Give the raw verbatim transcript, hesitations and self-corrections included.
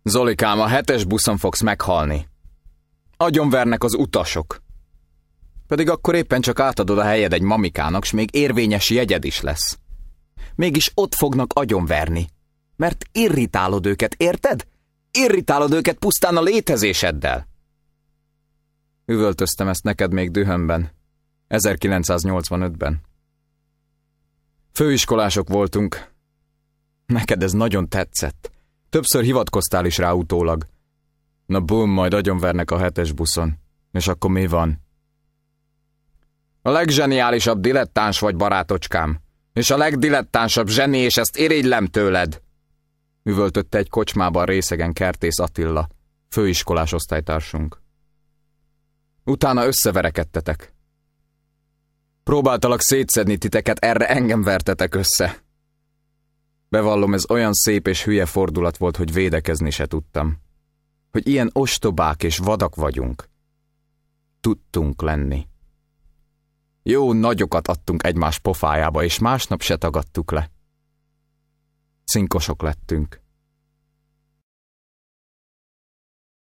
Zolikám, a hetes buszon fogsz meghalni. Agyonvernek az utasok. Pedig akkor éppen csak átadod a helyed egy mamikának, s még érvényes jegyed is lesz. Mégis ott fognak agyonverni. Mert irritálod őket, érted? Irritálod őket pusztán a létezéseddel. Üvöltöztem ezt neked még dühömben. ezerkilencszáznyolcvanötben. Főiskolások voltunk. Neked ez nagyon tetszett. Többször hivatkoztál is rá utólag. Na bum, majd agyonvernek a hetes buszon. És akkor mi van? A legzseniálisabb dilettáns vagy, barátocskám. És a legdilettánsabb zseni, és ezt irigylem tőled. Üvöltötte egy kocsmában részegen Kertész Attila, főiskolás osztálytársunk. Utána összeverekedtetek. Próbáltalak szétszedni titeket, erre engem vertetek össze. Bevallom, ez olyan szép és hülye fordulat volt, hogy védekezni se tudtam. Hogy ilyen ostobák és vadak vagyunk. Tudtunk lenni. Jó nagyokat adtunk egymás pofájába, és másnap se tagadtuk le. Cinkosok lettünk.